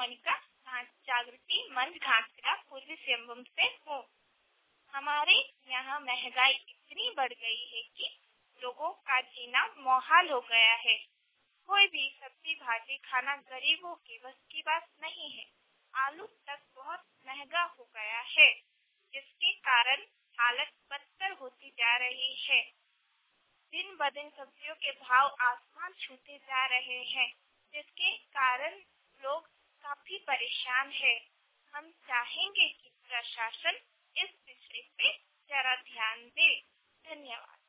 मोनिका जागृति मंच घाटशिला पूर्वी सिंहभूम से हूँ। हमारे यहाँ महंगाई इतनी बढ़ गई है कि लोगों का जीना मुहाल हो गया है। कोई भी सब्जी भाजी खाना गरीबों के बस की बात नहीं है। आलू तक बहुत महंगा हो गया है, जिसके कारण हालत बदतर होती जा रही है। दिन ब दिन सब्जियों के भाव आसमान छूते जा रहे हैं, जिसके कारण लोग काफी परेशान है। हम चाहेंगे कि प्रशासन इस विषय पे जरा ध्यान दे। धन्यवाद।